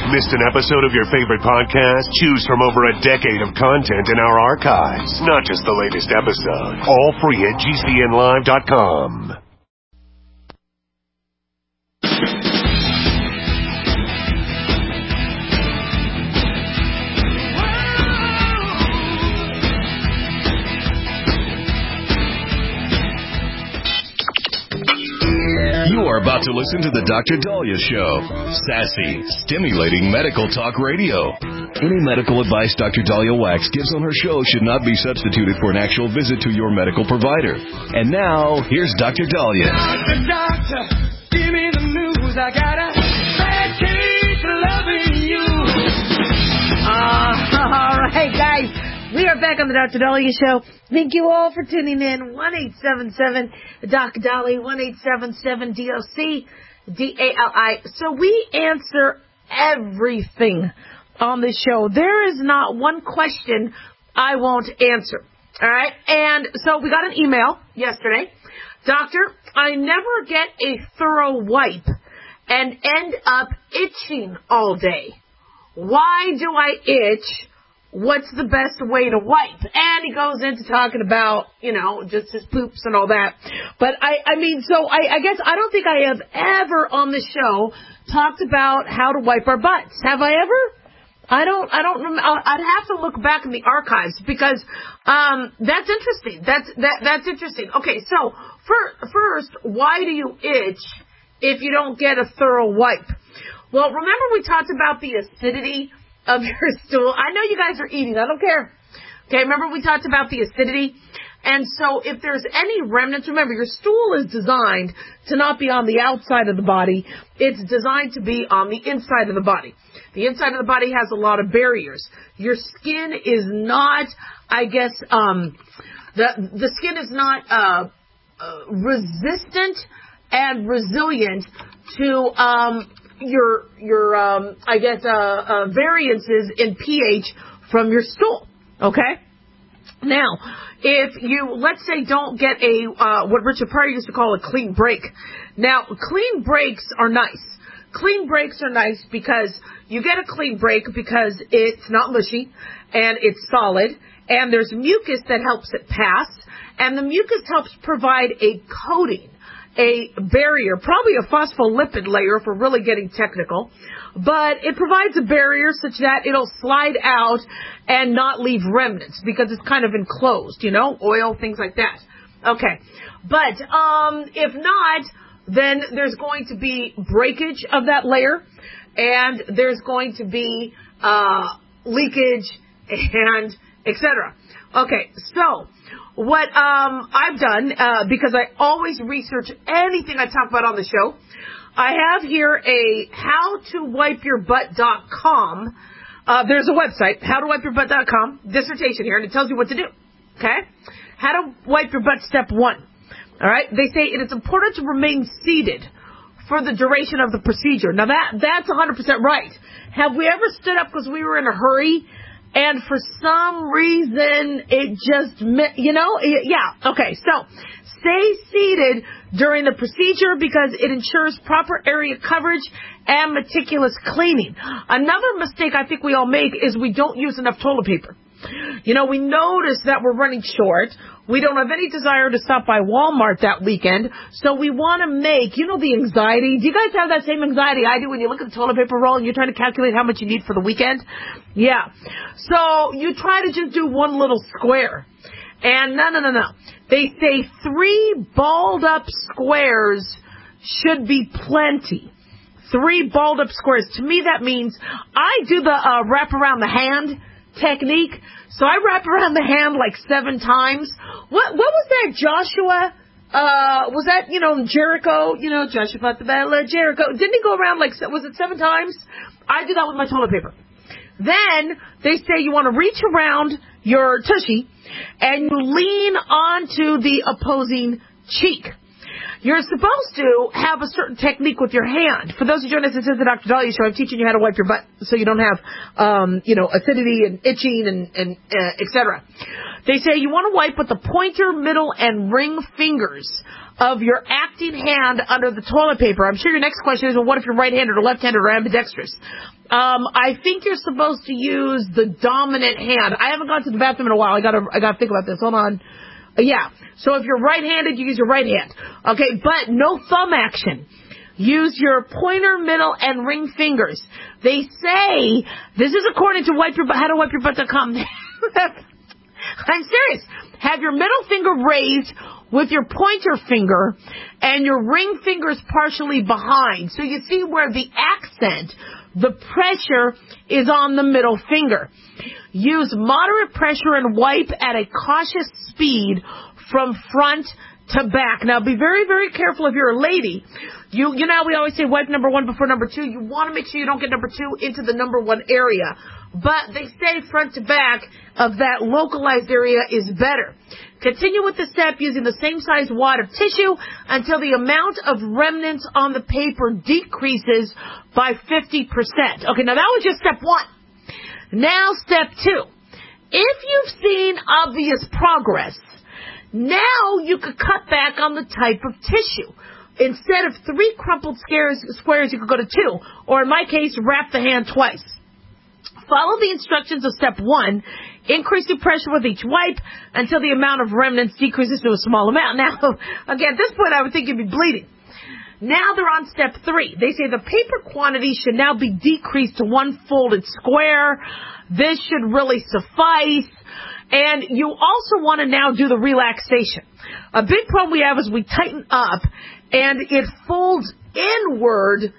Missed an episode of your favorite podcast? Choose from over a decade of content in our archives. Not just the latest episode. All free at GCNlive.com. You are about to listen to the Dr. Daliah Show. Sassy, stimulating medical talk radio. Any medical advice Dr. Daliah Wax gives on her show should not be substituted for an actual visit to your medical provider. And now, here's Dr. Daliah. Doctor, give me the news. I got a bad case of loving you. All right, guys. We are back on the Dr. Daliah Show. Thank you all for tuning in. 1-877-Dr. Daliah, 1-877-DOC-DALI. So we answer everything on this show. There is not one question I won't answer. All right? And so we got an email yesterday. Doctor, I never get a thorough wipe and end up itching all day. Why do I itch? What's the best way to wipe? And he goes into talking about, just his poops and all that. But I guess I don't think I have ever on the show talked about how to wipe our butts. Have I ever? I don't remember. I'd have to look back in the archives because, that's interesting. That's interesting. Okay. So first, why do you itch if you don't get a thorough wipe? Well, remember we talked about the acidity of your stool. I know you guys are eating. I don't care. Okay, remember we talked about the acidity? And so if there's any remnants, remember your stool is designed to not be on the outside of the body. It's designed to be on the inside of the body. The inside of the body has a lot of barriers. Your skin is not, the skin is not resistant and resilient to variances in pH from your stool. Okay? Now, if you, let's say, don't get what Richard Pryor used to call a clean break. Now, clean breaks are nice. Clean breaks are nice because you get a clean break because it's not mushy and it's solid and there's mucus that helps it pass, and the mucus helps provide a coating, a barrier, probably a phospholipid layer if we're really getting technical, but it provides a barrier such that it'll slide out and not leave remnants because it's kind of enclosed, oil, things like that. Okay. But if not, then there's going to be breakage of that layer and there's going to be leakage and etc. Okay, so what I've done, because I always research anything I talk about on the show, I have here a howtowipeyourbutt.com. There's a website, howtowipeyourbutt.com, dissertation here, and it tells you what to do. Okay? How to wipe your butt, step 1. All right? They say it is important to remain seated for the duration of the procedure. Now, that's 100% right. Have we ever stood up because we were in a hurry and for some reason it just, yeah. Okay, so stay seated during the procedure because it ensures proper area coverage and meticulous cleaning. Another mistake I think we all make is we don't use enough toilet paper. We notice that we're running short. We don't have any desire to stop by Walmart that weekend, so we want to make, the anxiety. Do you guys have that same anxiety I do when you look at the toilet paper roll and you're trying to calculate how much you need for the weekend? Yeah. So you try to just do one little square. And no. They say 3 balled up squares should be plenty. 3 balled up squares. To me, that means I do the wrap around the hand technique. So I wrap around the hand like 7 times. What was that, Joshua? Was that, Jericho? Joshua fought the battle of Jericho. Didn't he go around was it 7 times? I do that with my toilet paper. Then they say you want to reach around your tushy and you lean onto the opposing cheek. You're supposed to have a certain technique with your hand. For those who join us, this is the Dr. Daliah Show. I'm teaching you how to wipe your butt so you don't have, acidity and itching and etc. They say you want to wipe with the pointer, middle, and ring fingers of your acting hand under the toilet paper. I'm sure your next question is, well, what if you're right-handed or left-handed or ambidextrous? I think you're supposed to use the dominant hand. I haven't gone to the bathroom in a while. I gotta think about this. Hold on. Yeah. So if you're right-handed, you use your right hand. Okay, but no thumb action. Use your pointer, middle, and ring fingers. They say, this is according to howtowipeyourbutt.com. I'm serious. Have your middle finger raised with your pointer finger and your ring fingers partially behind. So you see where the accent, the pressure is on the middle finger. Use moderate pressure and wipe at a cautious speed from front to back. Now, be very, very careful if you're a lady. You know, we always say wipe number 1 before number 2. You want to make sure you don't get number 2 into the number 1 area. But they say front to back of that localized area is better. Continue with the step using the same size wad of tissue until the amount of remnants on the paper decreases by 50%. Okay, now that was just step 1. Now step 2. If you've seen obvious progress, now you could cut back on the type of tissue. Instead of 3 crumpled squares, you could go to 2. Or in my case, wrap the hand twice. Follow the instructions of step 1. Increase the pressure with each wipe until the amount of remnants decreases to a small amount. Now, again, at this point, I would think you'd be bleeding. Now they're on step 3. They say the paper quantity should now be decreased to 1 folded square. This should really suffice. And you also want to now do the relaxation. A big problem we have is we tighten up and it folds inward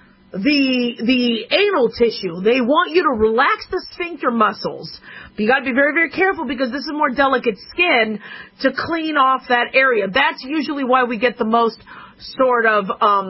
the anal tissue. They want you to relax the sphincter muscles. But you got to be very, very careful because this is more delicate skin to clean off that area. That's usually why we get the most sort of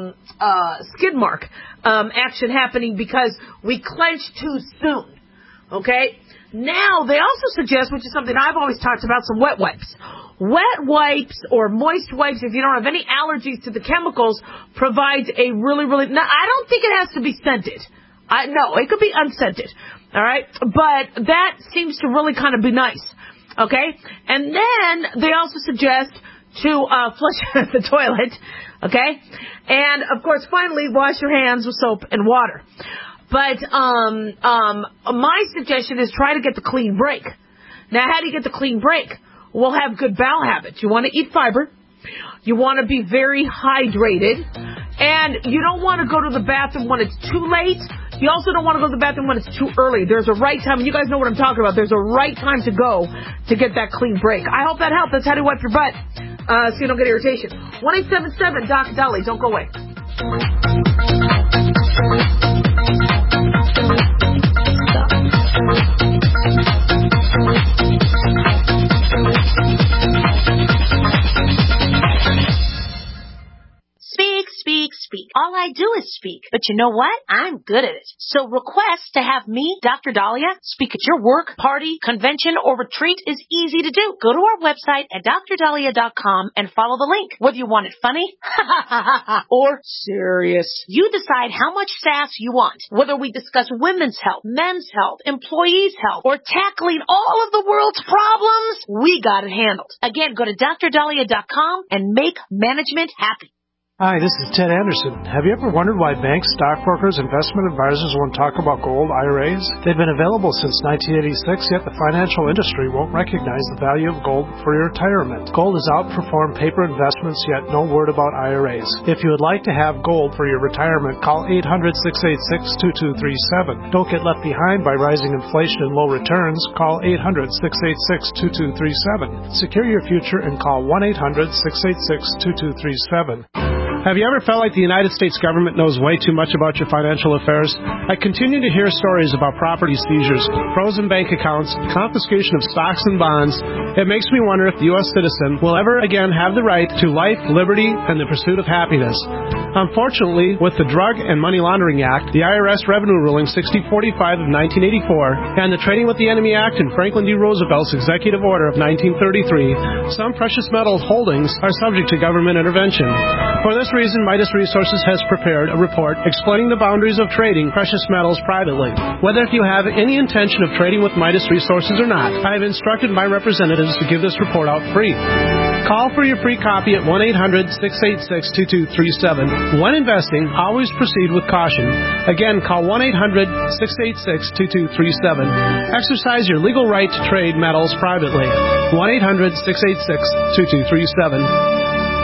skid mark action happening because we clench too soon. Okay? Now, they also suggest, which is something I've always talked about, some wet wipes. Wet wipes or moist wipes, if you don't have any allergies to the chemicals, provides a really, really... Now, I don't think it has to be scented. No, it could be unscented. All right? But that seems to really kind of be nice. Okay? And then they also suggest to flush the toilet. Okay? And, of course, finally, wash your hands with soap and water. But my suggestion is try to get the clean break. Now, how do you get the clean break? We'll have good bowel habits. You want to eat fiber. You want to be very hydrated. And you don't want to go to the bathroom when it's too late. You also don't want to go to the bathroom when it's too early. There's a right time, and you guys know what I'm talking about. There's a right time to go to get that clean break. I hope that helped. That's how to wipe your butt so you don't get irritation. 1-877-DOC-DOLLY. Don't go away. Speak. All I do is speak. But you know what? I'm good at it. So request to have me, Dr. Dahlia, speak at your work, party, convention, or retreat is easy to do. Go to our website at drdahlia.com and follow the link. Whether you want it funny or serious, you decide how much sass you want. Whether we discuss women's health, men's health, employees' health, or tackling all of the world's problems, we got it handled. Again, go to drdahlia.com and make management happy. Hi, this is Ted Anderson. Have you ever wondered why banks, stockbrokers, investment advisors won't talk about gold IRAs? They've been available since 1986, yet the financial industry won't recognize the value of gold for your retirement. Gold has outperformed paper investments, yet no word about IRAs. If you would like to have gold for your retirement, call 800-686-2237. Don't get left behind by rising inflation and low returns. Call 800-686-2237. Secure your future and call 1-800-686-2237. Have you ever felt like the United States government knows way too much about your financial affairs? I continue to hear stories about property seizures, frozen bank accounts, confiscation of stocks and bonds. It makes me wonder if the U.S. citizen will ever again have the right to life, liberty, and the pursuit of happiness. Unfortunately, with the Drug and Money Laundering Act, the IRS Revenue Ruling 6045 of 1984, and the Trading with the Enemy Act and Franklin D. Roosevelt's Executive Order of 1933, some precious metals holdings are subject to government intervention. For this reason, Midas Resources has prepared a report explaining the boundaries of trading precious metals privately. Whether if you have any intention of trading with Midas Resources or not, I have instructed my representatives to give this report out free. Call for your free copy at 1-800-686-2237. When investing, always proceed with caution. Again, call 1-800-686-2237. Exercise your legal right to trade metals privately. 1-800-686-2237.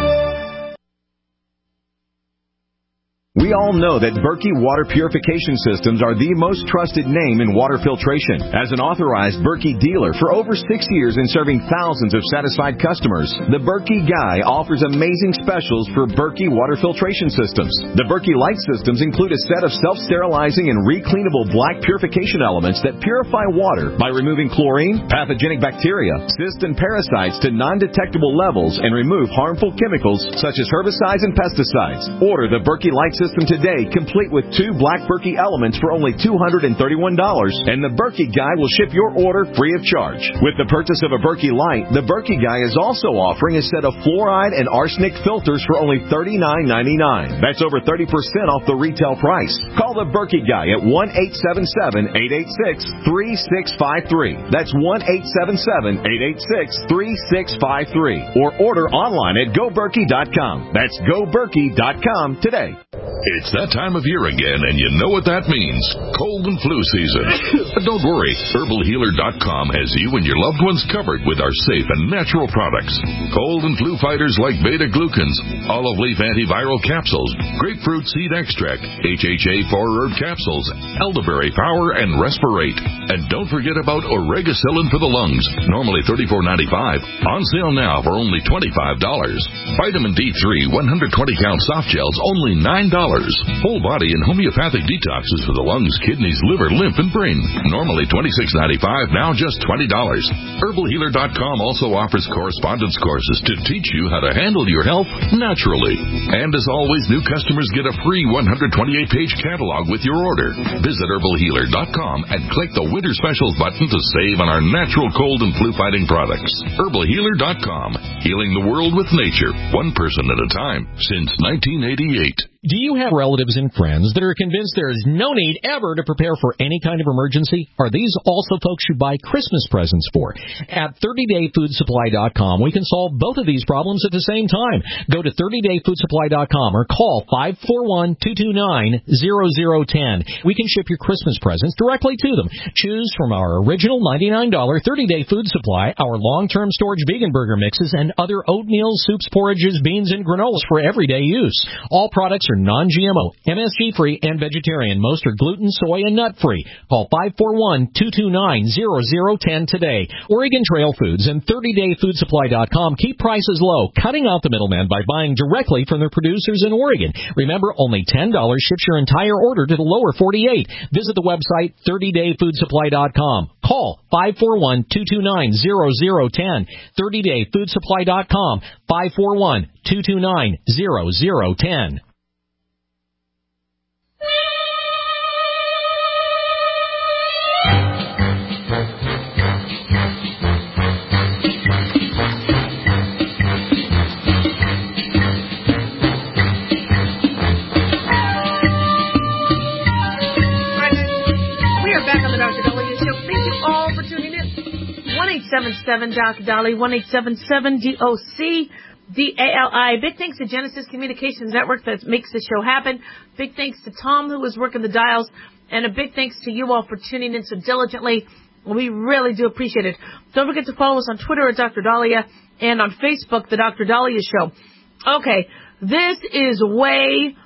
We all know that Berkey Water Purification Systems are the most trusted name in water filtration. As an authorized Berkey dealer for over 6 years and serving thousands of satisfied customers, the Berkey Guy offers amazing specials for Berkey Water Filtration Systems. The Berkey Light Systems include a set of self-sterilizing and recleanable black purification elements that purify water by removing chlorine, pathogenic bacteria, cysts, and parasites to non-detectable levels and remove harmful chemicals such as herbicides and pesticides. Order the Berkey Light System today, complete with 2 black Berkey elements for only $231, and the Berkey Guy will ship your order free of charge. With the purchase of a Berkey Light, the Berkey Guy is also offering a set of fluoride and arsenic filters for only $39.99. That's over 30% off the retail price. Call the Berkey Guy at 1-877-886-3653. That's 1-877-886-3653. Or order online at GoBerkey.com. That's GoBerkey.com today. It's that time of year again, and you know what that means. Cold and flu season. But don't worry. HerbalHealer.com has you and your loved ones covered with our safe and natural products. Cold and flu fighters like beta-glucans, olive leaf antiviral capsules, grapefruit seed extract, HHA 4-herb capsules, elderberry power, and respirate. And don't forget about Oregacillin for the lungs, normally $34.95. On sale now for only $25. Vitamin D3 120-count soft gels, only $9. Whole body and homeopathic detoxes for the lungs, kidneys, liver, lymph, and brain. Normally $26.95, now just $20. HerbalHealer.com also offers correspondence courses to teach you how to handle your health naturally. And as always, new customers get a free 128-page catalog with your order. Visit HerbalHealer.com and click the Winter Specials button to save on our natural cold and flu-fighting products. HerbalHealer.com, healing the world with nature, one person at a time, since 1988. Do you have relatives and friends that are convinced there is no need ever to prepare for any kind of emergency? Are these also folks you buy Christmas presents for? At 30dayfoodsupply.com, we can solve both of these problems at the same time. Go to 30dayfoodsupply.com or call 541-229-0010. We can ship your Christmas presents directly to them. Choose from our original $99 30-day food supply, our long-term storage vegan burger mixes, and other oatmeals, soups, porridges, beans, and granolas for everyday use. All products are non-GMO, MSG-free, and vegetarian. Most are gluten, soy, and nut-free. Call 541-229-0010 today. Oregon Trail Foods and 30dayfoodsupply.com keep prices low, cutting out the middleman by buying directly from their producers in Oregon. Remember, only $10 ships your entire order to the lower 48. Visit the website 30dayfoodsupply.com. Call 541-229-0010. 30dayfoodsupply.com. 541-229-0010. Dr. Dolly, 1-877-DOC-DALI. Big thanks to Genesis Communications Network that makes the show happen. Big thanks to Tom, who was working the dials. And a big thanks to you all for tuning in so diligently. We really do appreciate it. Don't forget to follow us on Twitter at Dr. Dahlia and on Facebook, The Dr. Dahlia Show. Okay, this is way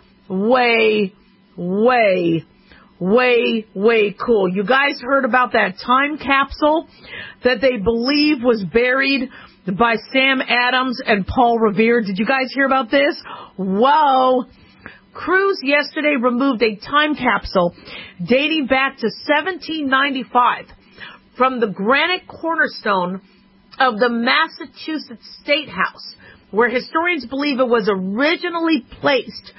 cool. You guys heard about that time capsule that they believe was buried by Sam Adams and Paul Revere? Did you guys hear about this? Whoa. Crews yesterday removed a time capsule dating back to 1795 from the granite cornerstone of the Massachusetts State House, where historians believe it was originally placed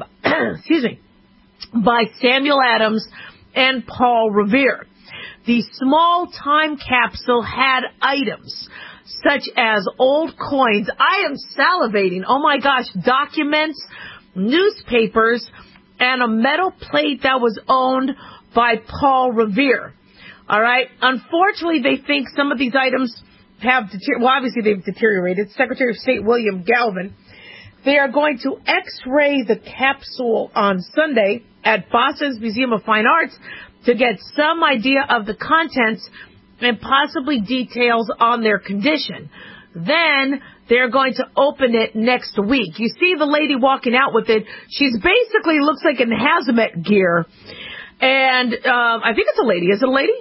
by Samuel Adams and Paul Revere. The small time capsule had items such as old coins. I am salivating. Oh my gosh. Documents, newspapers, and a metal plate that was owned by Paul Revere. All right. Unfortunately, they think some of these items obviously they've deteriorated. Secretary of State William Galvin. They are going to X-ray the capsule on Sunday at Boston's Museum of Fine Arts to get some idea of the contents and possibly details on their condition. Then they're going to open it next week. You see the lady walking out with it. She's basically looks like in hazmat gear. And I think it's a lady. Is it a lady?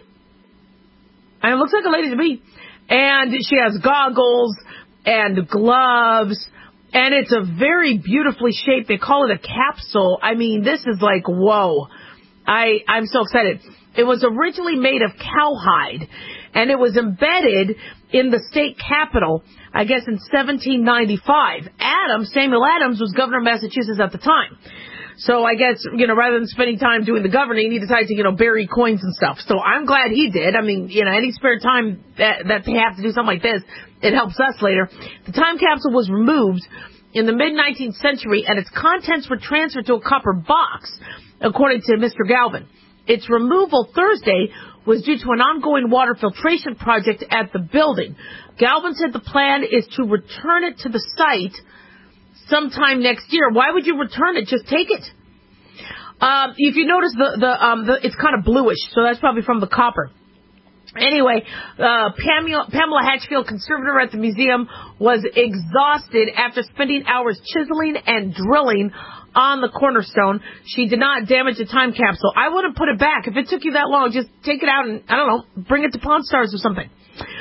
It looks like a lady to me. And she has goggles and gloves. And it's a very beautifully shaped, they call it a capsule. I mean, this is like, whoa. I'm so excited. It was originally made of cowhide, and it was embedded in the state capitol, I guess, in 1795. Samuel Adams, was governor of Massachusetts at the time. So I guess, rather than spending time doing the governing, he decided to, bury coins and stuff. So I'm glad he did. I mean, any spare time that they have to do something like this, it helps us later. The time capsule was removed in the mid-19th century, and its contents were transferred to a copper box, according to Mr. Galvin. Its removal Thursday was due to an ongoing water filtration project at the building. Galvin said the plan is to return it to the site sometime next year. Why would you return it? Just take it. If you notice, it's kind of bluish, so that's probably from the copper. Anyway, Pamela Hatchfield, conservator at the museum, was exhausted after spending hours chiseling and drilling on the cornerstone. She did not damage the time capsule. I wouldn't put it back. If it took you that long, just take it out and, I don't know, bring it to Pawn Stars or something.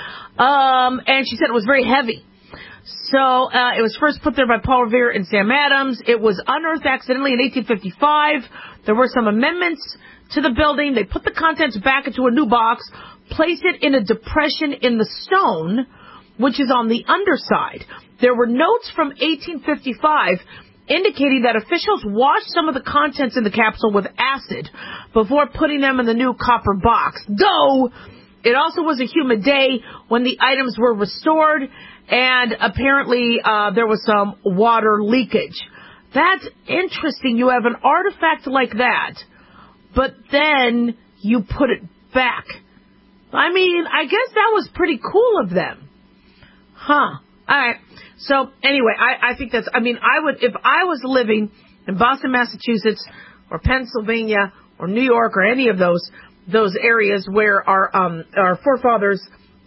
And she said it was very heavy. So it was first put there by Paul Revere and Sam Adams. It was unearthed accidentally in 1855. There were some amendments to the building. They put the contents back into a new box, placed it in a depression in the stone, which is on the underside. There were notes from 1855 indicating that officials washed some of the contents in the capsule with acid before putting them in the new copper box. Though it also was a humid day when the items were restored, and apparently there was some water leakage. That's interesting. You have an artifact like that, but then you put it back. I mean, I guess that was pretty cool of them. Huh. All right. So, anyway, I think that's, I would, if I was living in Boston, Massachusetts, or Pennsylvania, or New York, or any of those areas where our forefathers,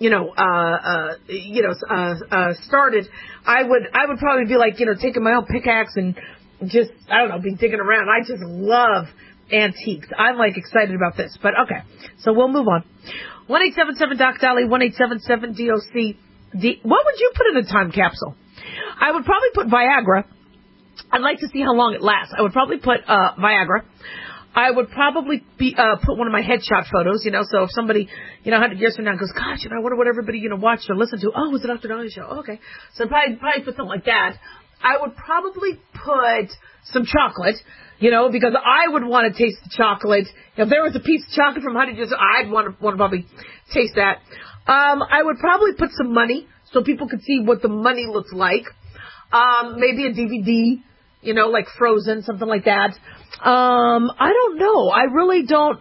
started, I would probably be like, taking my own pickaxe and just, I don't know, be digging around. I just love antiques. I'm like excited about this, but okay. So we'll move on. 1-877-DOC-DOLLY, 1-877-DOC. What would you put in a time capsule? I would probably put Viagra. I'd like to see how long it lasts. I would probably put Viagra. I would probably put one of my headshot photos, so if somebody, 100 years from now goes, gosh, I wonder what everybody, watched or listened to. Oh, it was the Dr. Donnelly show. Oh, okay. So I'd probably put something like that. I would probably put some chocolate, because I would want to taste the chocolate. If there was a piece of chocolate from 100 years, I'd want to probably taste that. I would probably put some money so people could see what the money looks like. Maybe a DVD, like Frozen, something like that. I don't know. I really don't.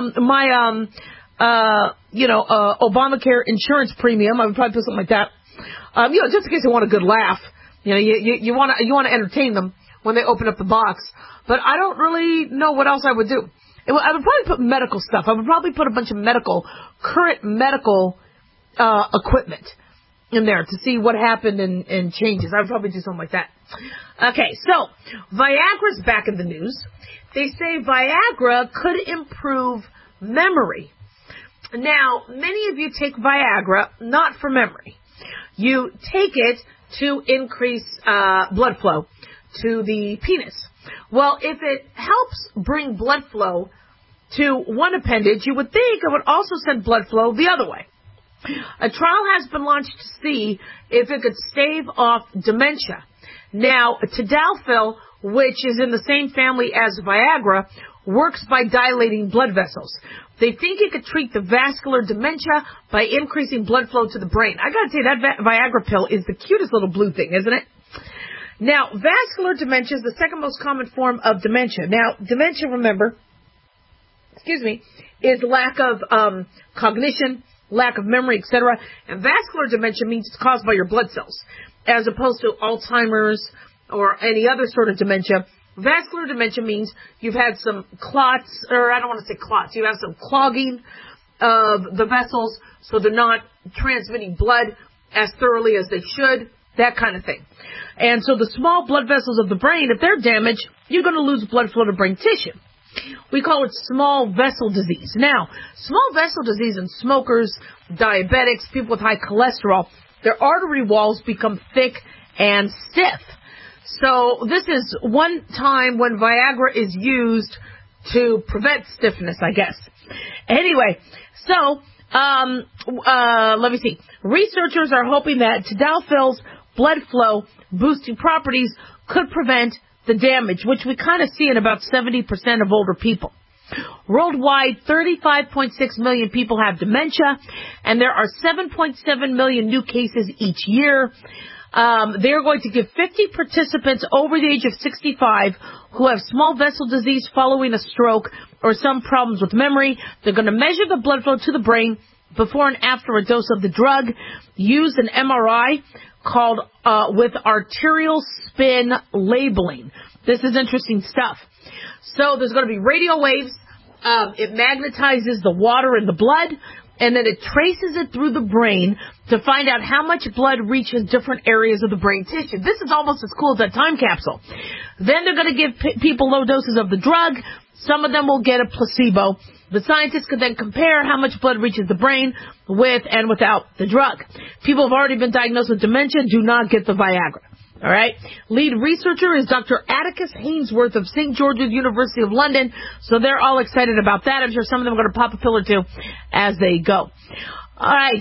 Obamacare insurance premium, I would probably put something like that. Just in case they want a good laugh. You want to entertain them when they open up the box. But I don't really know what else I would do. I would probably put medical stuff. I would probably put a bunch of current medical equipment in there to see what happened and changes. I would probably do something like that. Okay, so Viagra's back in the news. They say Viagra could improve memory. Now, many of you take Viagra not for memory. You take it to increase blood flow to the penis. Well, if it helps bring blood flow to one appendage, you would think it would also send blood flow the other way. A trial has been launched to see if it could stave off dementia. Now, Tadalafil, which is in the same family as Viagra, works by dilating blood vessels. They think it could treat the vascular dementia by increasing blood flow to the brain. I gotta say, that Viagra pill is the cutest little blue thing, isn't it? Now, vascular dementia is the second most common form of dementia. Now, dementia, remember, is lack of cognition, lack of memory, etc. And vascular dementia means it's caused by your blood cells, as opposed to Alzheimer's or any other sort of dementia. Vascular dementia means you've had some clots, or I don't want to say clots, you have some clogging of the vessels, so they're not transmitting blood as thoroughly as they should, that kind of thing. And so the small blood vessels of the brain, if they're damaged, you're going to lose blood flow to brain tissue. We call it small vessel disease. Now, small vessel disease in smokers, diabetics, people with high cholesterol, their artery walls become thick and stiff. So this is one time when Viagra is used to prevent stiffness, I guess. Anyway, so let me see. Researchers are hoping that tadalafil's blood flow boosting properties could prevent the damage, which we kind of see in about 70% of older people. Worldwide, 35.6 million people have dementia, and there are 7.7 million new cases each year. They're going to give 50 participants over the age of 65 who have small vessel disease following a stroke or some problems with memory. They're going to measure the blood flow to the brain before and after a dose of the drug, use an MRI called with arterial spin labeling. This is interesting stuff. So there's going to be radio waves. It magnetizes the water in the blood, and then it traces it through the brain to find out how much blood reaches different areas of the brain tissue. This is almost as cool as that time capsule. Then they're going to give people low doses of the drug. Some of them will get a placebo. The scientists could then compare how much blood reaches the brain with and without the drug. People who have already been diagnosed with dementia do not get the Viagra. All right. Lead researcher is Dr. Atticus Hainsworth of St. George's University of London. So they're all excited about that. I'm sure some of them are going to pop a pill or two as they go. All right.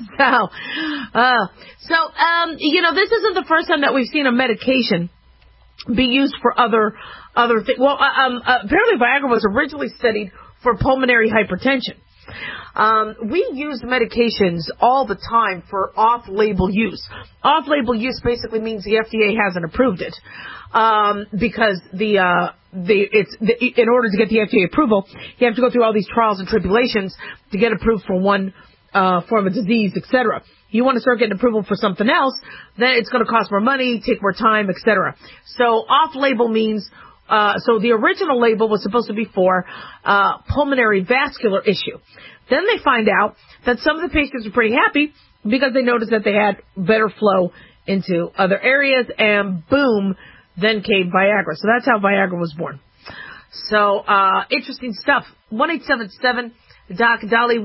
This isn't the first time that we've seen a medication be used for other things. Well, apparently Viagra was originally studied for pulmonary hypertension. We use medications all the time for off-label use. Off-label use basically means the FDA hasn't approved it, because in order to get the FDA approval, you have to go through all these trials and tribulations to get approved for one form of disease, etc. You want to start getting approval for something else, then it's going to cost more money, take more time, etc. So off-label means. So the original label was supposed to be for pulmonary vascular issue. Then they find out that some of the patients are pretty happy because they noticed that they had better flow into other areas, and boom, then came Viagra. So that's how Viagra was born. So interesting stuff. 1-877-DOC-DOLLY,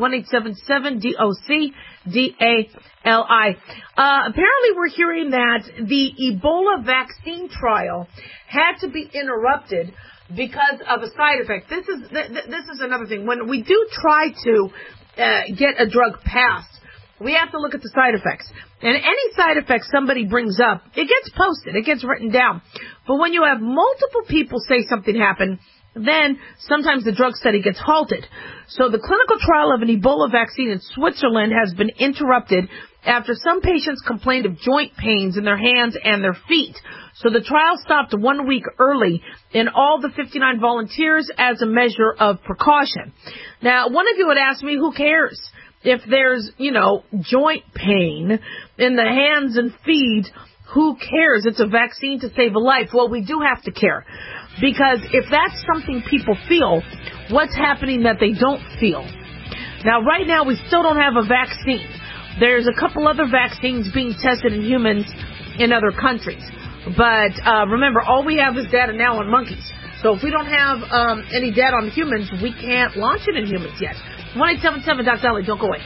1-877-DOC-DALI. Apparently we're hearing that the Ebola vaccine trial had to be interrupted because of a side effect. This is another thing. When we do try to get a drug passed, we have to look at the side effects. And any side effects somebody brings up, it gets posted, it gets written down. But when you have multiple people say something happened, then sometimes the drug study gets halted. So the clinical trial of an Ebola vaccine in Switzerland has been interrupted after some patients complained of joint pains in their hands and their feet. So the trial stopped 1 week early in all the 59 volunteers as a measure of precaution. Now, one of you would ask me, who cares? If there's, joint pain in the hands and feet, who cares? It's a vaccine to save a life. Well, we do have to care. Because if that's something people feel, what's happening that they don't feel? Now, right now, we still don't have a vaccine. There's a couple other vaccines being tested in humans in other countries. But remember, all we have is data now on monkeys. So if we don't have any data on humans, we can't launch it in humans yet. 1-877-DOC-DOLLY. Don't go away.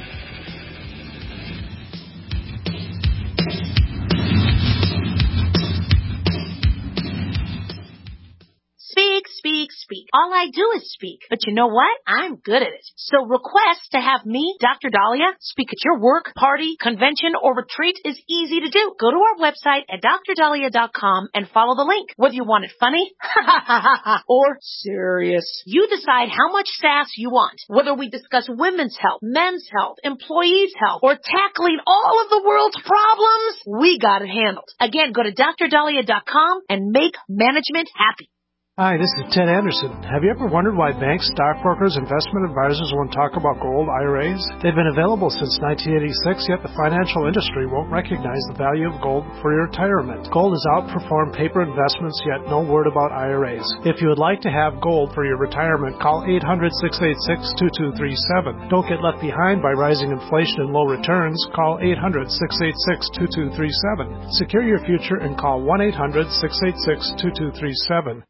Speak, speak, speak. All I do is speak. But you know what? I'm good at it. So request to have me, Dr. Dahlia, speak at your work, party, convention, or retreat is easy to do. Go to our website at drdahlia.com and follow the link. Whether you want it funny or serious, you decide how much sass you want. Whether we discuss women's health, men's health, employees' health, or tackling all of the world's problems, we got it handled. Again, go to drdahlia.com and make management happy. Hi, this is Ted Anderson. Have you ever wondered why banks, stockbrokers, investment advisors won't talk about gold IRAs? They've been available since 1986, yet the financial industry won't recognize the value of gold for your retirement. Gold has outperformed paper investments, yet no word about IRAs. If you would like to have gold for your retirement, call 800-686-2237. Don't get left behind by rising inflation and low returns. Call 800-686-2237. Secure your future and call 1-800-686-2237.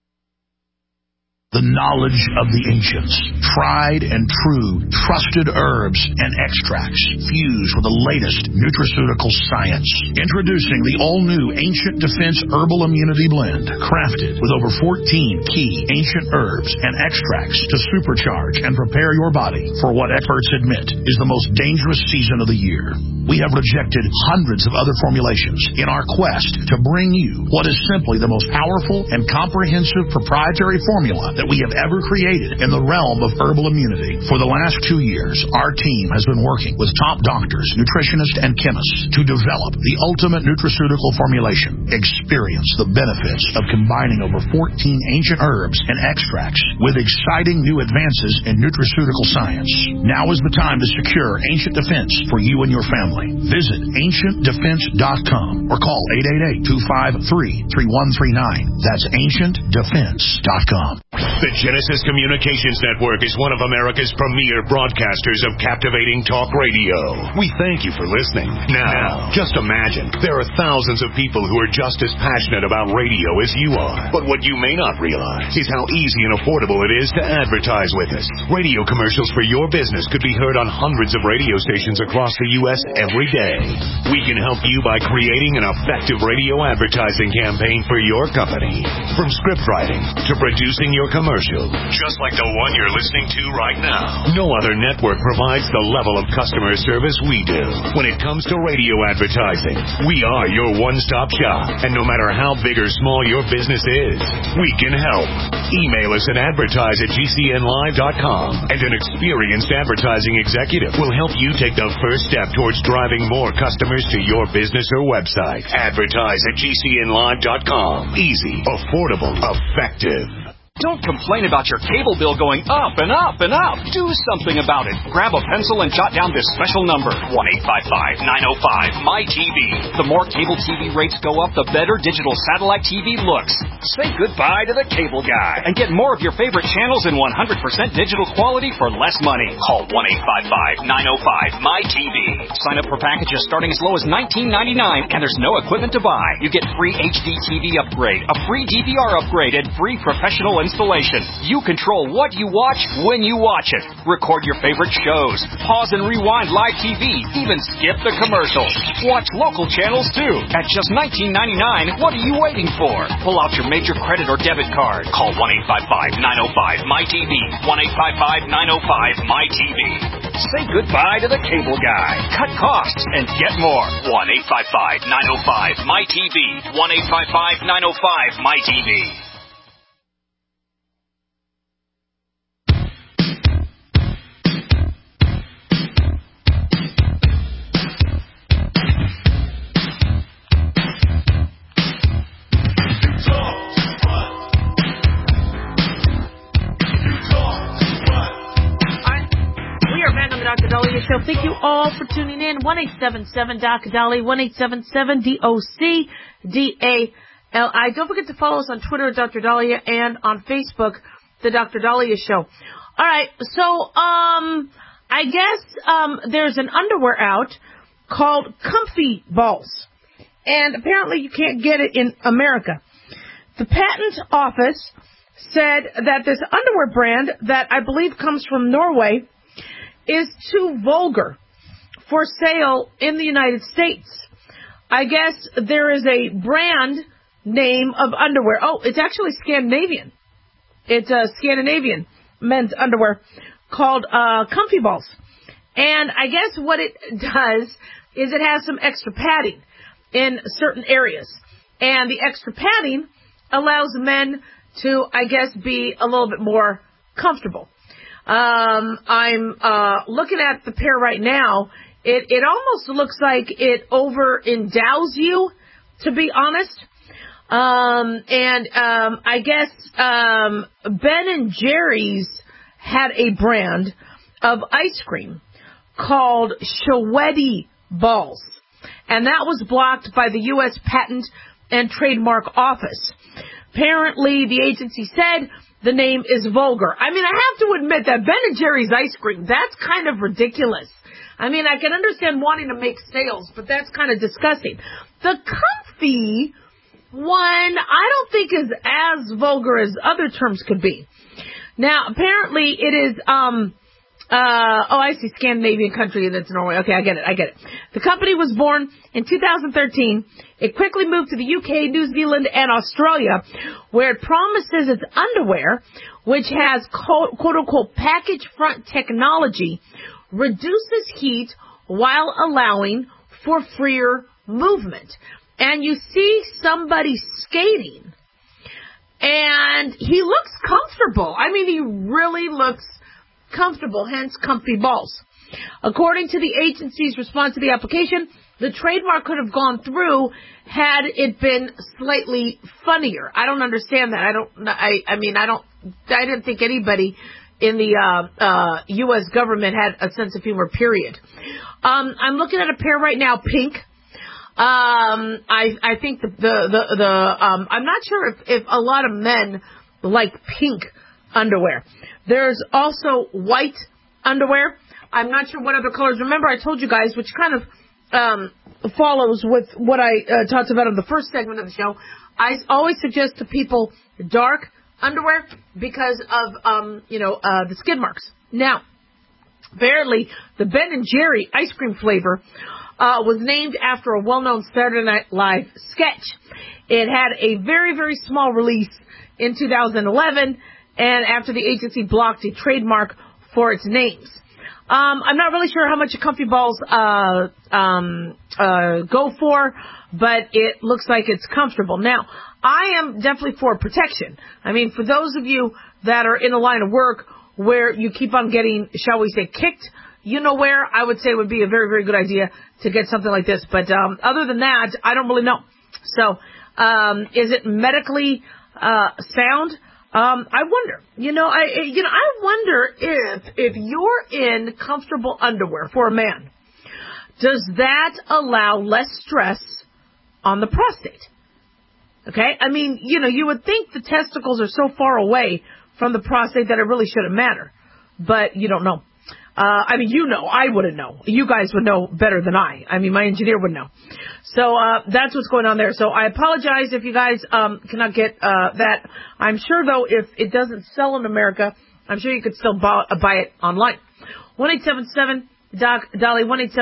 The knowledge of the ancients, tried and true, trusted herbs and extracts fused with the latest nutraceutical science. Introducing the all-new Ancient Defense Herbal Immunity Blend, crafted with over 14 key ancient herbs and extracts to supercharge and prepare your body for what experts admit is the most dangerous season of the year. We have rejected hundreds of other formulations in our quest to bring you what is simply the most powerful and comprehensive proprietary formula that we have ever created in the realm of herbal immunity. For the last 2 years, our team has been working with top doctors, nutritionists, and chemists to develop the ultimate nutraceutical formulation. Experience the benefits of combining over 14 ancient herbs and extracts with exciting new advances in nutraceutical science. Now is the time to secure Ancient Defense for you and your family. Visit AncientDefense.com or call 888-253-3139. That's AncientDefense.com. The Genesis Communications Network is one of America's premier broadcasters of captivating talk radio. We thank you for listening. Now, just imagine, there are thousands of people who are just as passionate about radio as you are. But what you may not realize is how easy and affordable it is to advertise with us. Radio commercials for your business could be heard on hundreds of radio stations across the U.S. every day. We can help you by creating an effective radio advertising campaign for your company. From script writing to producing your commercial, just like the one you're listening to right now. No other network provides the level of customer service we do. When it comes to radio advertising, we are your one-stop shop. And no matter how big or small your business is, we can help. Email us at advertise@gcnlive.com, and an experienced advertising executive will help you take the first step towards driving more customers to your business or website. Advertise@gcnlive.com. Easy, affordable, effective. Don't complain about your cable bill going up and up and up. Do something about it. Grab a pencil and jot down this special number, 1-855-905-MY-TV. The more cable TV rates go up, the better digital satellite TV looks. Say goodbye to the cable guy and get more of your favorite channels in 100% digital quality for less money. Call 1-855-905-MY-TV. Sign up for packages starting as low as $19.99, and there's no equipment to buy. You get free HD TV upgrade, a free DVR upgrade, and free professional installation. You control what you watch when you watch it. Record your favorite shows. Pause and rewind live TV. Even skip the commercials. Watch local channels too. At just $19.99, what are you waiting for? Pull out your major credit or debit card. Call 1-855-905-MY-TV. 1-855-905-MY-TV. Say goodbye to the cable guy. Cut costs and get more. 1-855-905-MY-TV. 1-855-905-MY-TV. Dr. Dahlia Show. Thank you all for tuning in. 1-877-DOC-DALI, 1-877-DOC-DALI. Don't forget to follow us on Twitter at Dr. Dahlia and on Facebook, The Dr. Dahlia Show. All right, so I guess there's an underwear out called Comfy Balls, and apparently you can't get it in America. The patent office said that this underwear brand that I believe comes from Norway is too vulgar for sale in the United States. I guess there is a brand name of underwear. Oh, it's actually Scandinavian. It's a Scandinavian men's underwear called Comfy Balls. And I guess what it does is it has some extra padding in certain areas. And the extra padding allows men to, I guess, be a little bit more comfortable. I'm looking at the pair right now. It almost looks like it over-endows you, to be honest. I guess Ben and Jerry's had a brand of ice cream called Shawedi Balls, and that was blocked by the U.S. Patent and Trademark Office. Apparently, the agency said the name is vulgar. I mean, I have to admit that Ben and Jerry's ice cream, that's kind of ridiculous. I mean, I can understand wanting to make sales, but that's kind of disgusting. The Comfy one, I don't think is as vulgar as other terms could be. Now, apparently it is, I see Scandinavian country, and it's Norway. Okay, I get it. The company was born in 2013. It quickly moved to the UK, New Zealand, and Australia, where it promises its underwear, which has quote-unquote package front technology, reduces heat while allowing for freer movement. And you see somebody skating, and he looks comfortable. I mean, he really looks comfortable, hence Comfy Balls. According to the agency's response to the application, the trademark could have gone through had it been slightly funnier. I don't understand that. I didn't think anybody in the U.S. government had a sense of humor, period. I'm looking at a pair right now, pink. I think I'm not sure if a lot of men like pink underwear. There's also white underwear. I'm not sure what other colors. Remember, I told you guys, which kind of follows with what I talked about in the first segment of the show. I always suggest to people dark underwear because of the skid marks. Now, apparently, the Ben and Jerry ice cream flavor was named after a well-known Saturday Night Live sketch. It had a very, very small release in 2011, and after the agency blocked a trademark for its names. I'm not really sure how much Comfy Balls go for, but it looks like it's comfortable. Now, I am definitely for protection. I mean, for those of you that are in a line of work where you keep on getting, shall we say, kicked, you know where, I would say it would be a very, very good idea to get something like this. But other than that, I don't really know. So, is it medically sound? I wonder. I wonder if you're in comfortable underwear for a man, does that allow less stress on the prostate? Okay? I mean, you would think the testicles are so far away from the prostate that it really shouldn't matter. But you don't know. I wouldn't know. You guys would know better than I. I mean, my engineer would know. So, that's what's going on there. So I apologize if you guys, cannot get, that. I'm sure though, if it doesn't sell in America, I'm sure you could still buy it online. 1-877-DOC-DALI,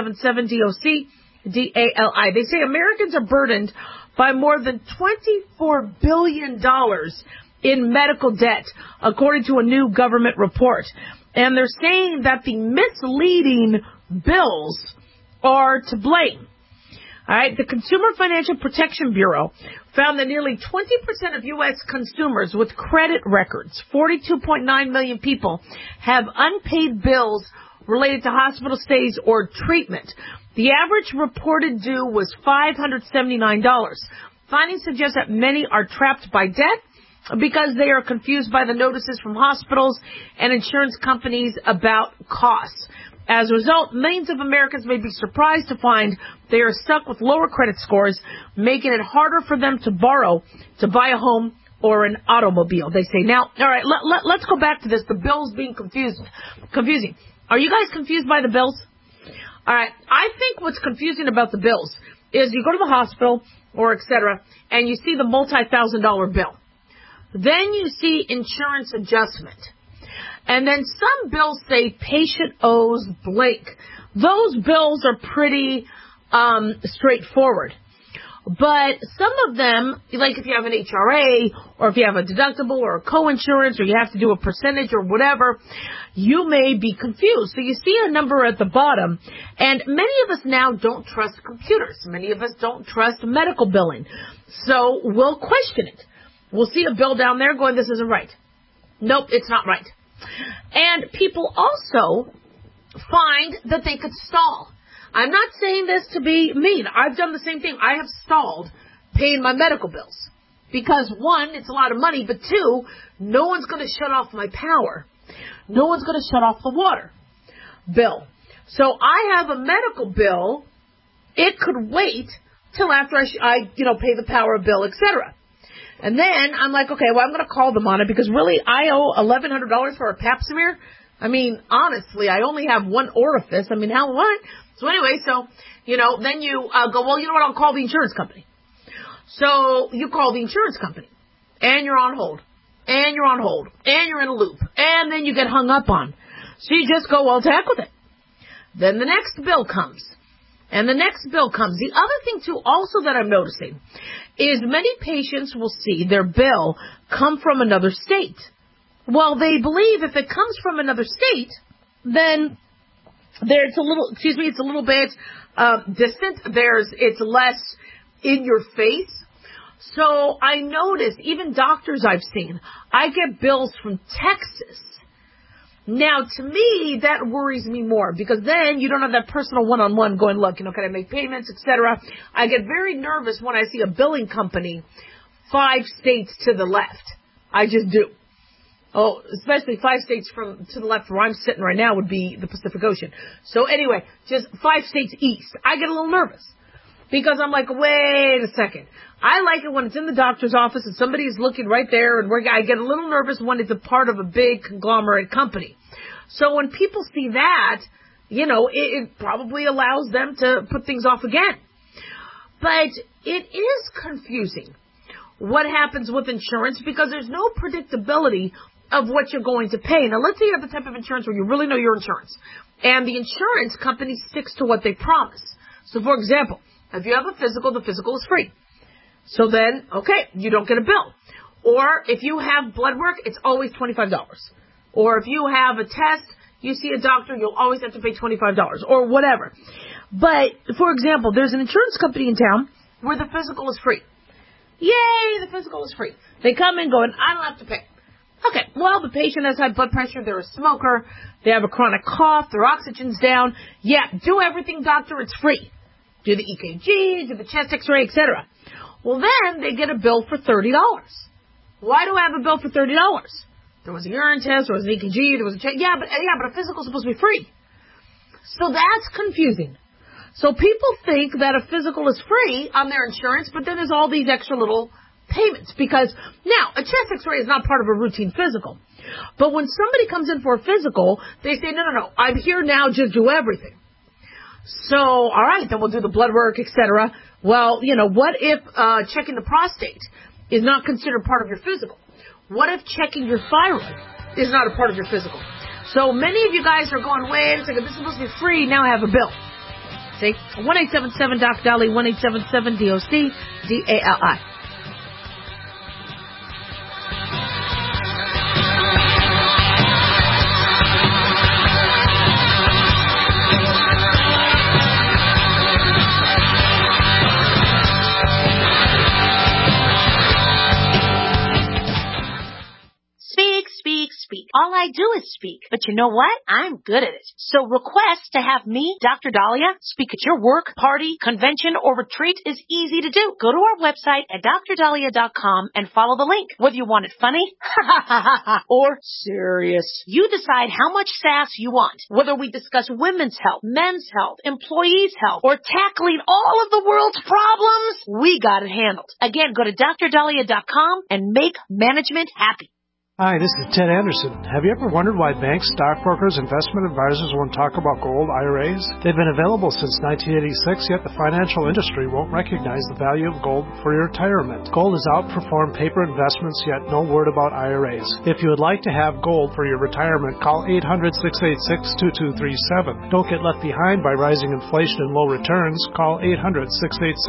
1-877-DOC-DALI. They say Americans are burdened by more than $24 billion in medical debt, according to a new government report. And they're saying that the misleading bills are to blame. All right. The Consumer Financial Protection Bureau found that nearly 20% of U.S. consumers with credit records, 42.9 million people, have unpaid bills related to hospital stays or treatment. The average reported due was $579. Findings suggest that many are trapped by debt because they are confused by the notices from hospitals and insurance companies about costs. As a result, millions of Americans may be surprised to find they are stuck with lower credit scores, making it harder for them to borrow to buy a home or an automobile, they say. Now, all right, let's go back to this, the bills being confusing. Are you guys confused by the bills? All right, I think what's confusing about the bills is you go to the hospital or et cetera, and you see the multi-$1,000 bill. Then you see insurance adjustment. And then some bills say patient owes blank. Those bills are pretty straightforward. But some of them, like if you have an HRA or if you have a deductible or a co-insurance or you have to do a percentage or whatever, you may be confused. So you see a number at the bottom, and many of us now don't trust computers. Many of us don't trust medical billing. So we'll question it. We'll see a bill down there going, this isn't right. Nope, it's not right. And people also find that they could stall. I'm not saying this to be mean. I've done the same thing. I have stalled paying my medical bills. Because one, it's a lot of money, but two, no one's going to shut off my power. No one's going to shut off the water bill. So I have a medical bill. It could wait till after I pay the power bill, etc. And then I'm like, okay, well, I'm going to call them on it because really I owe $1,100 for a pap smear. I mean, honestly, I only have one orifice. I mean, how what? So anyway, then you go, well, you know what? I'll call the insurance company. So you call the insurance company and you're on hold and you're on hold and you're in a loop and then you get hung up on. So you just go, well, to heck with it. Then the next bill comes. And the next bill comes. The other thing, too, also that I'm noticing is many patients will see their bill come from another state. Well, they believe if it comes from another state, then it's a little bit distant. It's less in your face. So I notice, even doctors I've seen, I get bills from Texas. Now, to me, that worries me more because then you don't have that personal one-on-one going, look, can I make payments, etc. I get very nervous when I see a billing company 5 states to the left. I just do. Oh, especially 5 states to the left where I'm sitting right now would be the Pacific Ocean. So anyway, just 5 states east. I get a little nervous because I'm like, wait a second. I like it when it's in the doctor's office and somebody is looking right there, and I get a little nervous when it's a part of a big conglomerate company. So when people see that, it probably allows them to put things off again. But it is confusing what happens with insurance because there's no predictability of what you're going to pay. Now, let's say you have the type of insurance where you really know your insurance, and the insurance company sticks to what they promise. So, for example, if you have a physical, the physical is free. So then, okay, you don't get a bill. Or if you have blood work, it's always $25. Or if you have a test, you see a doctor, you'll always have to pay $25 or whatever. But, for example, there's an insurance company in town where the physical is free. Yay, the physical is free. They come in going, I don't have to pay. Okay, well, the patient has high blood pressure, they're a smoker, they have a chronic cough, their oxygen's down. Yeah, do everything, doctor, it's free. Do the EKG, do the chest x-ray, etc. Well, then they get a bill for $30. Why do I have a bill for $30? There was a urine test, there was an EKG, there was a check. Yeah, but a physical is supposed to be free. So that's confusing. So people think that a physical is free on their insurance, but then there's all these extra little payments because now a chest x-ray is not part of a routine physical. But when somebody comes in for a physical, they say, no, I'm here now, just do everything. So, all right, then we'll do the blood work, etc. Well, what if checking the prostate is not considered part of your physical? What if checking your thyroid is not a part of your physical? So many of you guys are going, wait a second, this is supposed to be free, now I have a bill. See, 1-877-DOC-DALI, 1-877-DOC-DALI. Speak. All I do is speak. But you know what? I'm good at it. So request to have me, Dr. Dahlia, speak at your work, party, convention, or retreat is easy to do. Go to our website at drdahlia.com and follow the link. Whether you want it funny, or serious, you decide how much sass you want. Whether we discuss women's health, men's health, employees' health, or tackling all of the world's problems, we got it handled. Again, go to drdahlia.com and make management happy. Hi, this is Ted Anderson. Have you ever wondered why banks, stockbrokers, investment advisors won't talk about gold IRAs? They've been available since 1986, yet the financial industry won't recognize the value of gold for your retirement. Gold has outperformed paper investments, yet no word about IRAs. If you would like to have gold for your retirement, call 800-686-2237. Don't get left behind by rising inflation and low returns. Call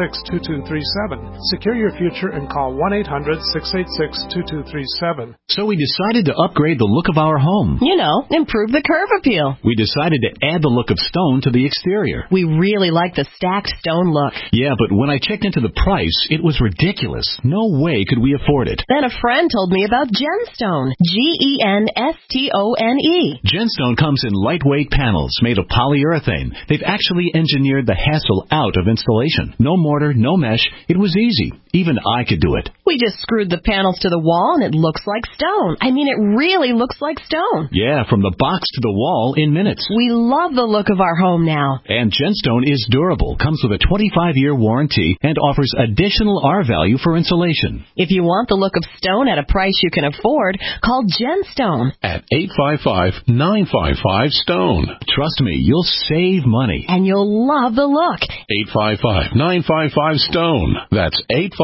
800-686-2237. Secure your future and call 1-800-686-2237. So we we decided to upgrade the look of our home. You know, improve the curb appeal. We decided to add the look of stone to the exterior. We really like the stacked stone look. Yeah, but when I checked into the price, it was ridiculous. No way could we afford it. Then a friend told me about Genstone. Genstone. Genstone comes in lightweight panels made of polyurethane. They've actually engineered the hassle out of installation. No mortar, no mesh. It was easy. Even I could do it. We just screwed the panels to the wall and it looks like stone. I mean, it really looks like stone. Yeah, from the box to the wall in minutes. We love the look of our home now. And Genstone is durable, comes with a 25-year warranty, and offers additional R value for insulation. If you want the look of stone at a price you can afford, call Genstone. At 855-955-STONE. Trust me, you'll save money. And you'll love the look. 855-955-STONE. That's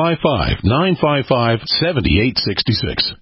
855-955-7866.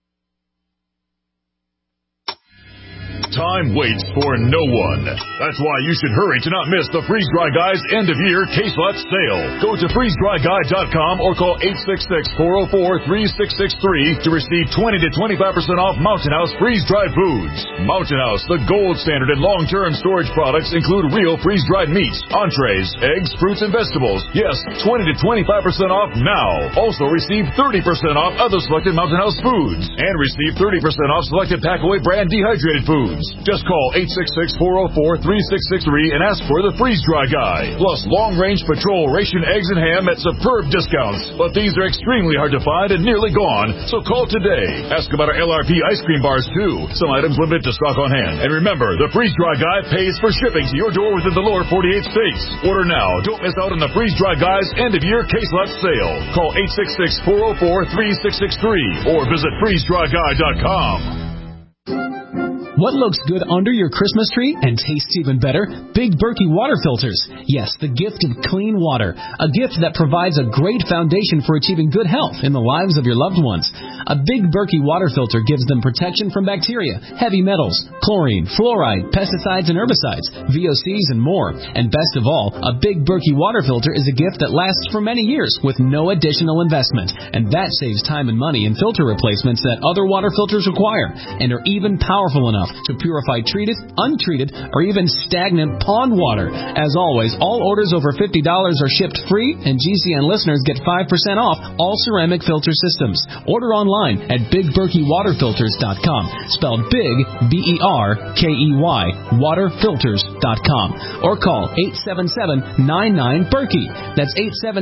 Time waits for no one. That's why you should hurry to not miss the Freeze Dry Guy's end-of-year case lot sale. Go to freezedryguy.com or call 866-404-3663 to receive 20 to 25% off Mountain House freeze-dried foods. Mountain House, the gold standard in long-term storage products, include real freeze-dried meats, entrees, eggs, fruits, and vegetables. Yes, 20 to 25% off now. Also receive 30% off other selected Mountain House foods and receive 30% off selected Packaway brand dehydrated foods. Just call 866-404-3663 and ask for the Freeze Dry Guy. Plus long-range patrol ration eggs and ham at superb discounts. But these are extremely hard to find and nearly gone, so call today. Ask about our LRP ice cream bars, too. Some items limited to stock on hand. And remember, the Freeze Dry Guy pays for shipping to your door within the lower 48 states. Order now. Don't miss out on the Freeze Dry Guy's end-of-year case lot sale. Call 866-404-3663 or visit freezedryguy.com. What looks good under your Christmas tree and tastes even better? Big Berkey water filters. Yes, the gift of clean water. A gift that provides a great foundation for achieving good health in the lives of your loved ones. A Big Berkey water filter gives them protection from bacteria, heavy metals, chlorine, fluoride, pesticides and herbicides, VOCs, and more. And best of all, a Big Berkey water filter is a gift that lasts for many years with no additional investment. And that saves time and money in filter replacements that other water filters require and are even powerful enough to purify treated, untreated, or even stagnant pond water. As always, all orders over $50 are shipped free, and GCN listeners get 5% off all ceramic filter systems. Order online at BigBerkeyWaterFilters.com, spelled Big, B-E-R-K-E-Y, waterfilters.com, or call 877-99-BERKEY. That's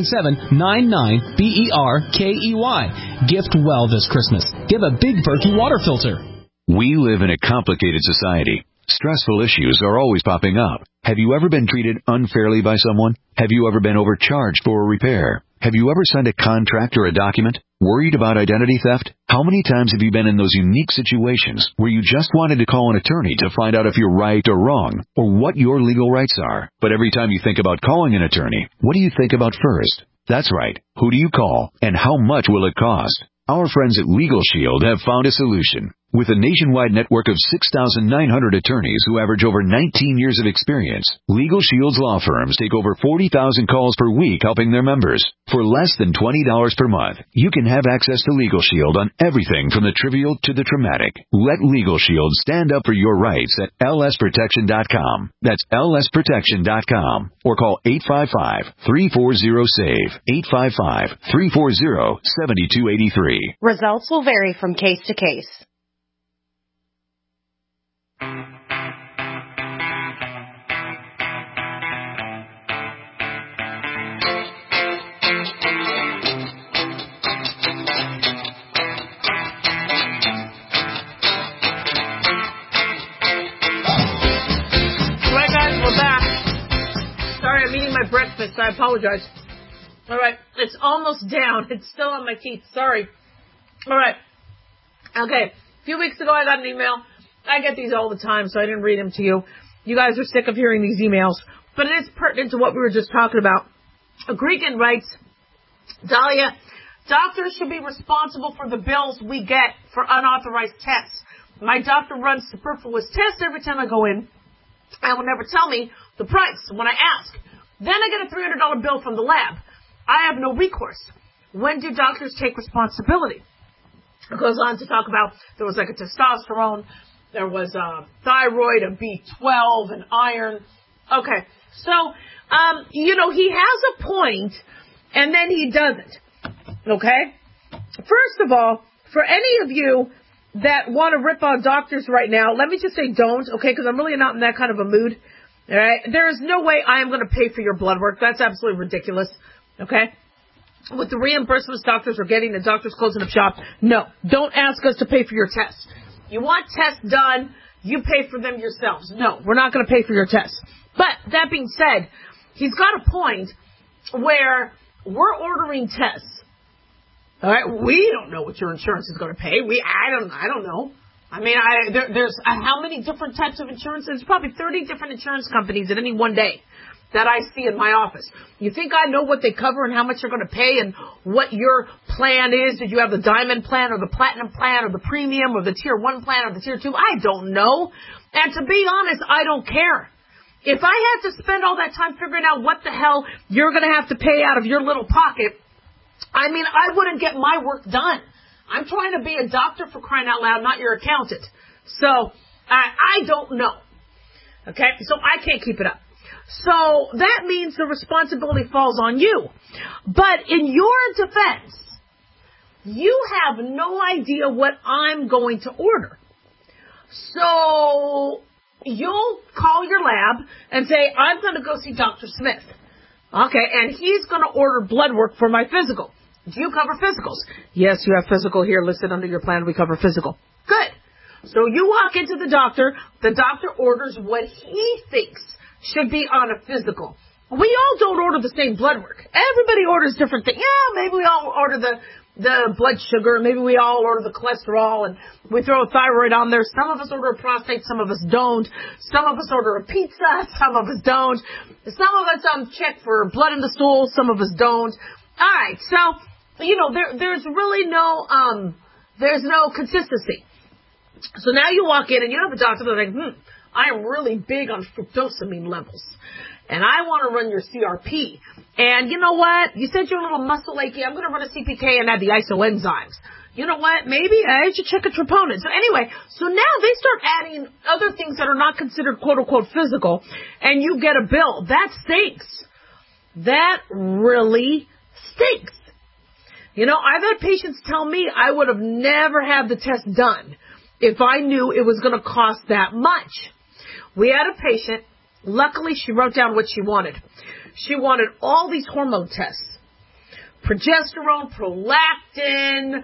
877-99-BERKEY. Gift well this Christmas. Give a Big Berkey water filter. We live in a complicated society. Stressful issues are always popping up. Have you ever been treated unfairly by someone? Have you ever been overcharged for a repair? Have you ever signed a contract or a document? Worried about identity theft? How many times have you been in those unique situations where you just wanted to call an attorney to find out if you're right or wrong, or what your legal rights are? But every time you think about calling an attorney, what do you think about first? That's right. Who do you call, and how much will it cost? Our friends at Legal Shield have found a solution. With a nationwide network of 6,900 attorneys who average over 19 years of experience, Legal Shield's law firms take over 40,000 calls per week helping their members. For less than $20 per month, you can have access to Legal Shield on everything from the trivial to the traumatic. Let Legal Shield stand up for your rights at lsprotection.com. That's lsprotection.com. Or call 855-340-SAVE. 855-340-7283. Results will vary from case to case. Breakfast. I apologize. All right. It's almost down. It's still on my teeth. Sorry. All right. Okay. A few weeks ago, I got an email. I get these all the time, so I didn't read them to you. You guys are sick of hearing these emails, but it is pertinent to what we were just talking about. Gregan writes, Dahlia, doctors should be responsible for the bills we get for unauthorized tests. My doctor runs superfluous tests every time I go in and will never tell me the price when I ask. Then I get a $300 bill from the lab. I have no recourse. When do doctors take responsibility? It goes on to talk about there was like a testosterone, there was a thyroid, a B12, and iron. Okay, so, he has a point, and then he doesn't. Okay? First of all, for any of you that want to rip on doctors right now, let me just say don't, okay, because I'm really not in that kind of a mood. All right? There is no way I am going to pay for your blood work. That's absolutely ridiculous. Okay? With the reimbursements doctors are getting, the doctors closing up shop, no, don't ask us to pay for your tests. You want tests done, you pay for them yourselves. No, we're not going to pay for your tests. But that being said, he's got a point where we're ordering tests. All right, we don't know what your insurance is going to pay. I don't know. I mean, there's how many different types of insurance? There's probably 30 different insurance companies at any one day that I see in my office. You think I know what they cover and how much you're going to pay and what your plan is? Did you have the diamond plan or the platinum plan or the premium or the tier 1 plan or the tier 2? I don't know. And to be honest, I don't care. If I had to spend all that time figuring out what the hell you're going to have to pay out of your little pocket, I mean, I wouldn't get my work done. I'm trying to be a doctor, for crying out loud, not your accountant. So, I don't know. Okay? So I can't keep it up. So that means the responsibility falls on you. But in your defense, you have no idea what I'm going to order. So you'll call your lab and say, I'm going to go see Dr. Smith. Okay, and he's going to order blood work for my physical. Do you cover physicals? Yes, you have physical here listed under your plan. We cover physical. Good. So you walk into the doctor orders what he thinks should be on a physical. We all don't order the same blood work. Everybody orders different things. Yeah, maybe we all order the blood sugar. Maybe we all order the cholesterol, and we throw a thyroid on there. Some of us order a prostate. Some of us don't. Some of us order a pizza. Some of us don't. Some of us check for blood in the stool. Some of us don't. All right, so there's really there's no consistency. So now you walk in and you have a doctor that's like, I am really big on fructosamine levels, and I want to run your CRP. And you know what? You said you're a little muscle achy. I'm going to run a CPK and add the isoenzymes. You know what? Maybe I should check a troponin. So anyway, so now they start adding other things that are not considered quote-unquote physical, and you get a bill. That stinks. That really stinks. I've had patients tell me I would have never had the test done if I knew it was going to cost that much. We had a patient, luckily she wrote down what she wanted. She wanted all these hormone tests. Progesterone, prolactin,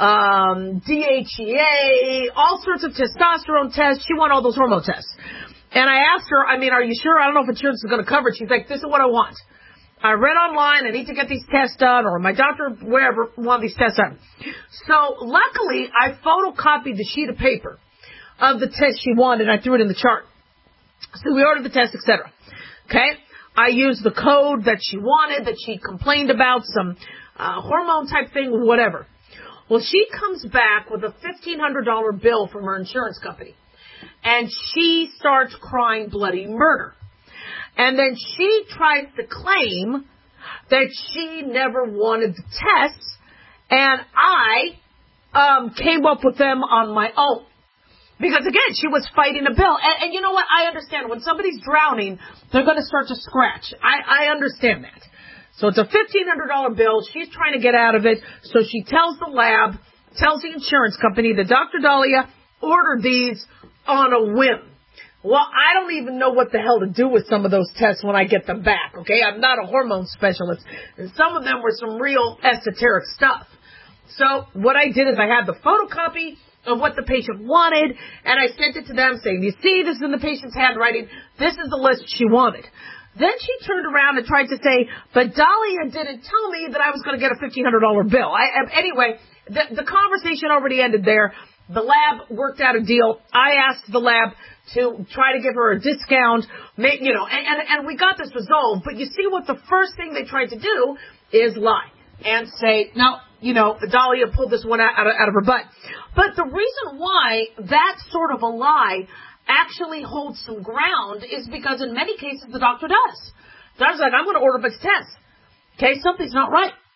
DHEA, all sorts of testosterone tests. She wanted all those hormone tests. And I asked her, are you sure? I don't know if insurance is going to cover it. She's like, this is what I want. I read online, I need to get these tests done, or my doctor, wherever, want these tests done. So, luckily, I photocopied the sheet of paper of the test she wanted, and I threw it in the chart. So we ordered the test, etc. Okay? I used the code that she wanted, that she complained about, some hormone type thing, whatever. Well, she comes back with a $1,500 bill from her insurance company, and she starts crying bloody murder. And then she tries to claim that she never wanted the tests, and I came up with them on my own. Because, again, she was fighting a bill. And you know what? I understand. When somebody's drowning, they're going to start to scratch. I understand that. So it's a $1,500 bill. She's trying to get out of it. So she tells the lab, tells the insurance company that Dr. Dahlia ordered these on a whim. Well, I don't even know what the hell to do with some of those tests when I get them back, okay? I'm not a hormone specialist. And some of them were some real esoteric stuff. So what I did is I had the photocopy of what the patient wanted, and I sent it to them saying, you see, this is in the patient's handwriting. This is the list she wanted. Then she turned around and tried to say, but Dahlia didn't tell me that I was going to get a $1,500 bill. Anyway, the conversation already ended there. The lab worked out a deal. I asked the lab to try to give her a discount, and we got this resolved. But you see what the first thing they tried to do is lie and say, no, Dahlia pulled this one out of her butt. But the reason why that sort of a lie actually holds some ground is because in many cases the doctor does. The doctor's like, I'm going to order a bunch of tests. Okay, something's not right.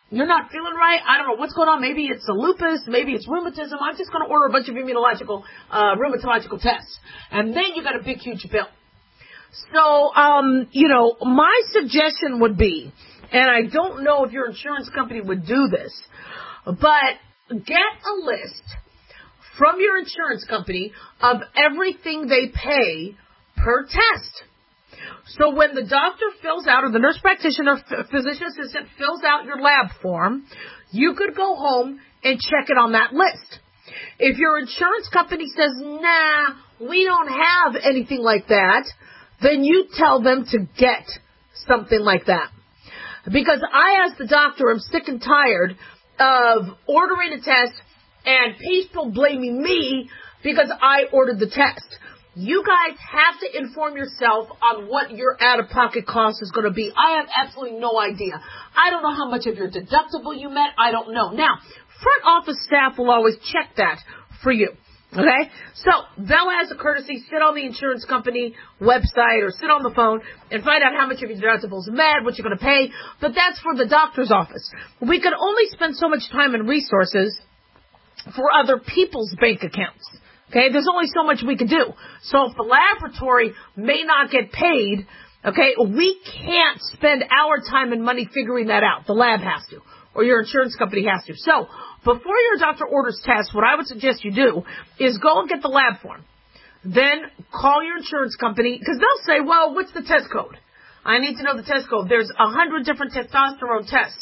You're not feeling right. I don't know what's going on. Maybe it's a lupus. Maybe it's rheumatism. I'm just going to order a bunch of immunological, rheumatological tests. And then you got a big, huge bill. So, my suggestion would be, and I don't know if your insurance company would do this, but get a list from your insurance company of everything they pay per test. So when the doctor fills out, or the nurse practitioner, physician assistant fills out your lab form, you could go home and check it on that list. If your insurance company says, nah, we don't have anything like that, then you tell them to get something like that. Because I asked the doctor, I'm sick and tired of ordering a test and people blaming me because I ordered the test. You guys have to inform yourself on what your out-of-pocket cost is going to be. I have absolutely no idea. I don't know how much of your deductible you met. I don't know. Now, front office staff will always check that for you. Okay? So, they'll, as a courtesy, sit on the insurance company website or sit on the phone and find out how much of your deductibles met, what you're going to pay. But that's for the doctor's office. We could only spend so much time and resources for other people's bank accounts. Okay, there's only so much we can do. So if the laboratory may not get paid, okay, we can't spend our time and money figuring that out. The lab has to, or your insurance company has to. So before your doctor orders tests, what I would suggest you do is go and get the lab form. Then call your insurance company, because they'll say, well, what's the test code? I need to know the test code. There's 100 different testosterone tests.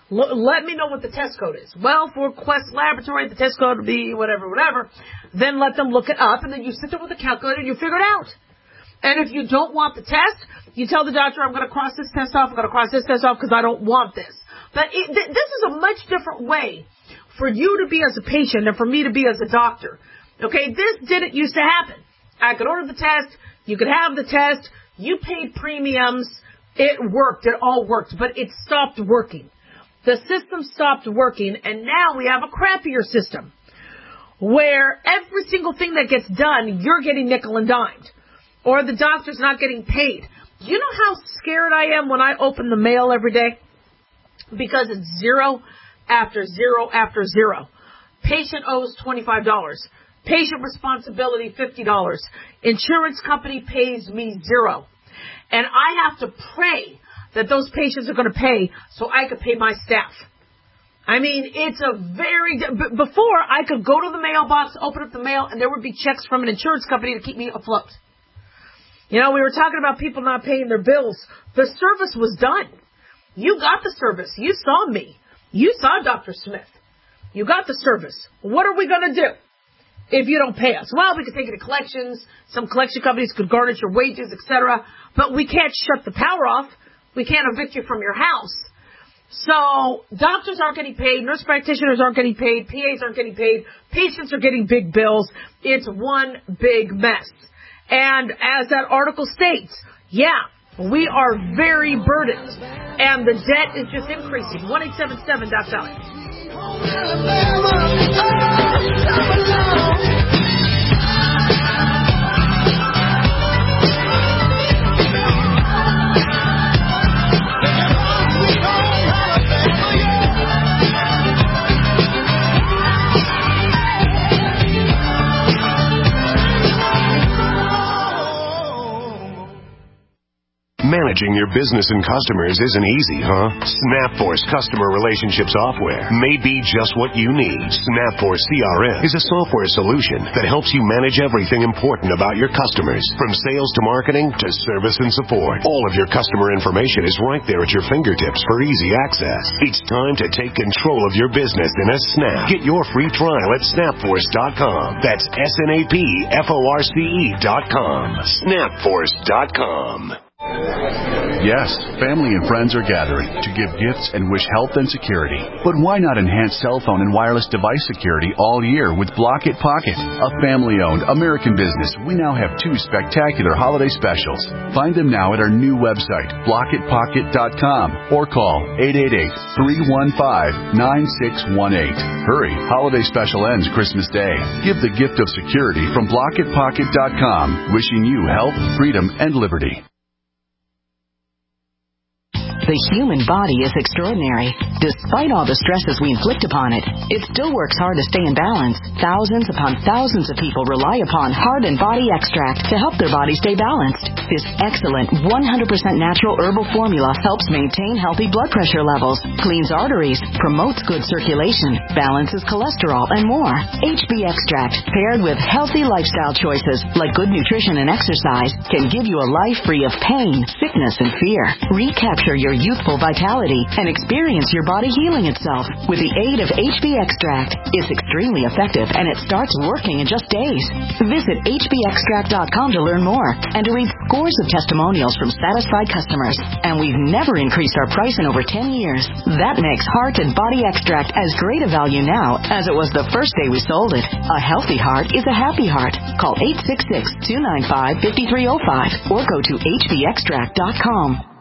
Let me know what the test code is. Well, for Quest Laboratory, the test code would be whatever. Then let them look it up, and then you sit there with a calculator and you figure it out. And if you don't want the test, you tell the doctor, I'm going to cross this test off, I'm going to cross this test off because I don't want this. But this is a much different way for you to be as a patient and for me to be as a doctor. Okay, this didn't used to happen. I could order the test, you could have the test, you paid premiums, it worked, it all worked, but it stopped working. The system stopped working, and now we have a crappier system where every single thing that gets done, you're getting nickel and dimed, or the doctor's not getting paid. You know how scared I am when I open the mail every day? Because it's zero after zero after zero. Patient owes $25. Patient responsibility, $50. Insurance company pays me $0. And I have to pray that those patients are going to pay so I could pay my staff. I mean, it's a before I could go to the mailbox, open up the mail, and there would be checks from an insurance company to keep me afloat. We were talking about people not paying their bills. The service was done. You got the service. You saw me. You saw Dr. Smith. You got the service. What are we going to do if you don't pay us? Well, we could take it to collections. Some collection companies could garnish your wages, etc. But we can't shut the power off. We can't evict you from your house. So doctors aren't getting paid. Nurse practitioners aren't getting paid. PAs aren't getting paid. Patients are getting big bills. It's one big mess. And as that article states, we are very burdened. And the debt is just increasing. 1-877-DOC-DOLLAR. Managing your business and customers isn't easy, huh? SnapForce Customer Relationship Software may be just what you need. SnapForce CRM is a software solution that helps you manage everything important about your customers, from sales to marketing to service and support. All of your customer information is right there at your fingertips for easy access. It's time to take control of your business in a snap. Get your free trial at snapforce.com. That's SNAPFORCE.com. Snapforce.com. Yes, family and friends are gathering to give gifts and wish health and security. But why not enhance cell phone and wireless device security all year with Block It Pocket? A family-owned American business, we now have 2 spectacular holiday specials. Find them now at our new website, blockitpocket.com, or call 888-315-9618. Hurry, holiday special ends Christmas Day. Give the gift of security from blockitpocket.com, wishing you health, freedom, and liberty. The human body is extraordinary. Despite all the stresses we inflict upon it, it still works hard to stay in balance. Thousands upon thousands of people rely upon Heart and Body Extract to help their body stay balanced. This excellent 100% natural herbal formula helps maintain healthy blood pressure levels, cleans arteries, promotes good circulation, balances cholesterol, and more. HB Extract, paired with healthy lifestyle choices like good nutrition and exercise, can give you a life free of pain, sickness, and fear. Recapture your youthful vitality and experience your body healing itself with the aid of HB Extract. It's extremely effective and it starts working in just days. Visit hbextract.com to learn more and to read scores of testimonials from satisfied customers. And we've never increased our price in over 10 years. That makes Heart and Body Extract as great a value now as it was the first day we sold it. A healthy heart is a happy heart. Call 866-295-5305 or go to hbextract.com.